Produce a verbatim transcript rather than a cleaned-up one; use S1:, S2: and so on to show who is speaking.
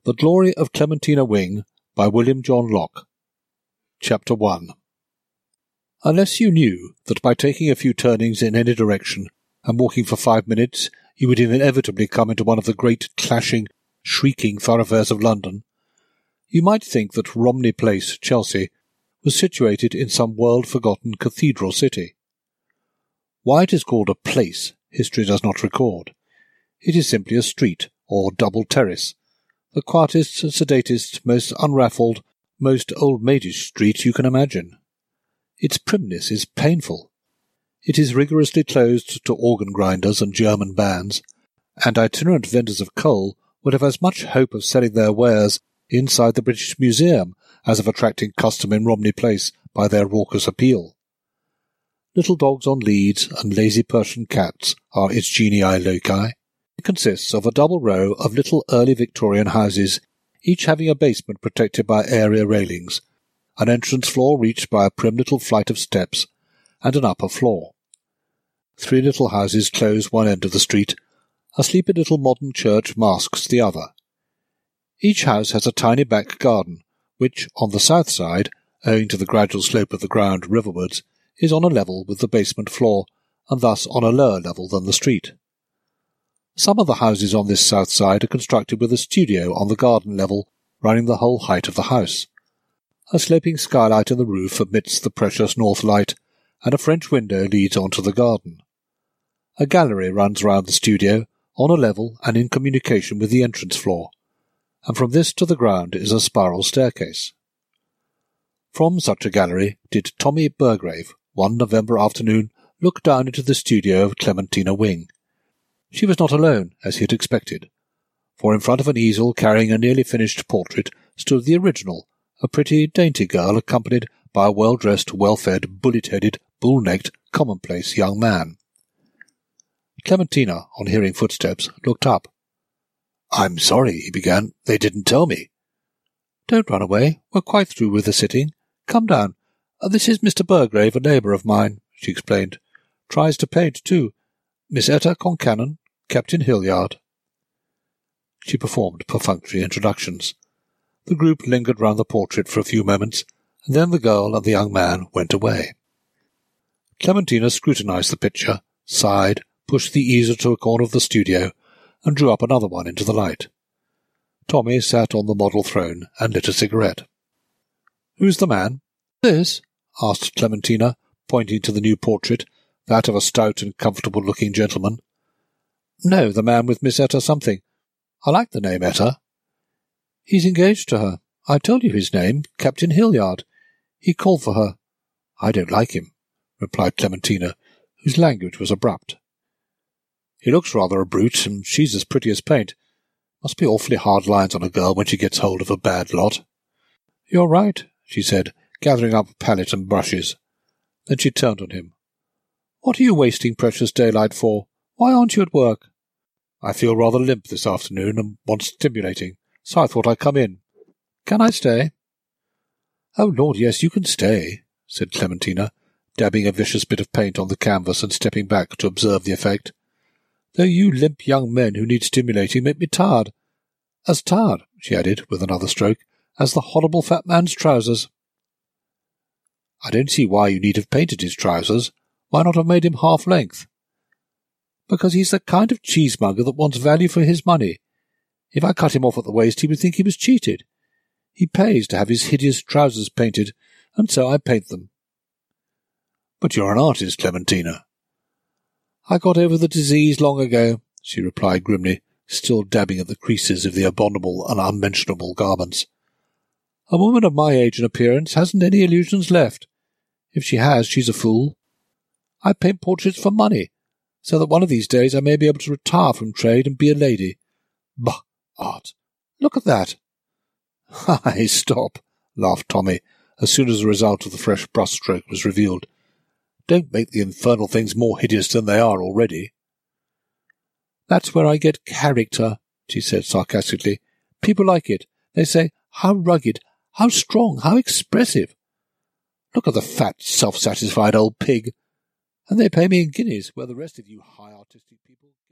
S1: The Glory of Clementina Wing by William John Locke. Chapter one. Unless you knew that by taking a few turnings in any direction and walking for five minutes you would inevitably come into one of the great clashing, shrieking thoroughfares of London, you might think that Romney Place, Chelsea, was situated in some world-forgotten cathedral city. Why it is called a place, history does not record. It is simply a street, or double terrace, the quietest, sedatest, most unraffled, most old-maidish street you can imagine. Its primness is painful. It is rigorously closed to organ-grinders and German bands, and itinerant vendors of coal would have as much hope of selling their wares inside the British Museum as of attracting custom in Romney Place by their raucous appeal. Little dogs on leads and lazy Persian cats are its genii loci. It consists of a double row of little early Victorian houses, each having a basement protected by area railings, an entrance floor reached by a prim little flight of steps, and an upper floor. Three little houses close one end of the street. A sleepy little modern church masks the other. Each house has a tiny back garden, which, on the south side, owing to the gradual slope of the ground riverwards, is on a level with the basement floor, and thus on a lower level than the street. Some of the houses on this south side are constructed with a studio on the garden level running the whole height of the house. A sloping skylight in the roof admits the precious north light, and a French window leads on to the garden. A gallery runs round the studio, on a level and in communication with the entrance floor, and from this to the ground is a spiral staircase. From such a gallery did Tommy Burgrave, one November afternoon, look down into the studio of Clementina Wing. She was not alone, as he had expected, for in front of an easel carrying a nearly finished portrait stood the original, a pretty, dainty girl accompanied by a well-dressed, well-fed, bullet-headed, bull-necked, commonplace young man. Clementina, on hearing footsteps, looked up. "I'm sorry," he began. "They didn't tell me." "Don't run away. We're quite through with the sitting. Come down. Uh, this is Mister Burgrave, a neighbour of mine," she explained. "Tries to paint, too. Miss Etta Concannon, Captain Hilliard." She performed perfunctory introductions. The group lingered round the portrait for a few moments, and then the girl and the young man went away. Clementina scrutinized the picture, sighed, pushed the easel to a corner of the studio, and drew up another one into the light. Tommy sat on the model throne and lit a cigarette. "Who's the man?" "This?" asked Clementina, pointing to the new portrait, that of a stout and comfortable-looking gentleman. "No, the man with Miss Etta something. I like the name Etta." "He's engaged to her. I told you his name, Captain Hilliard. He called for her." "I don't like him," replied Clementina, whose language was abrupt. "He looks rather a brute, and she's as pretty as paint. Must be awfully hard lines on a girl when she gets hold of a bad lot." "You're right," she said, gathering up a palette and brushes. Then she turned on him. "What are you wasting precious daylight for? Why aren't you at work?" "I feel rather limp this afternoon and want stimulating, so I thought I'd come in. Can I stay?" "Oh, Lord, yes, you can stay," said Clementina, dabbing a vicious bit of paint on the canvas and stepping back to observe the effect. "Though you limp young men who need stimulating make me tired. As tired," she added, with another stroke, "as the horrible fat man's trousers." "I don't see why you need have painted his trousers. Why not have made him half-length?" "Because he's the kind of cheesemonger that wants value for his money. If I cut him off at the waist he would think he was cheated. He pays to have his hideous trousers painted, and so I paint them." "But you're an artist, Clementina." "I got over the disease long ago," she replied grimly, still dabbing at the creases of the abominable and unmentionable garments. "A woman of my age and appearance hasn't any illusions left. If she has, she's a fool. I paint portraits for money, so that one of these days I may be able to retire from trade and be a lady. Bah, art! Look at that!" "Hi, stop!" laughed Tommy, as soon as the result of the fresh brushstroke was revealed. "Don't make the infernal things more hideous than they are already." "That's where I get character," she said sarcastically. "People like it. They say, 'How rugged, how strong, how expressive.' Look at the fat, self-satisfied old pig. And they pay me in guineas, where the rest of you high artistic people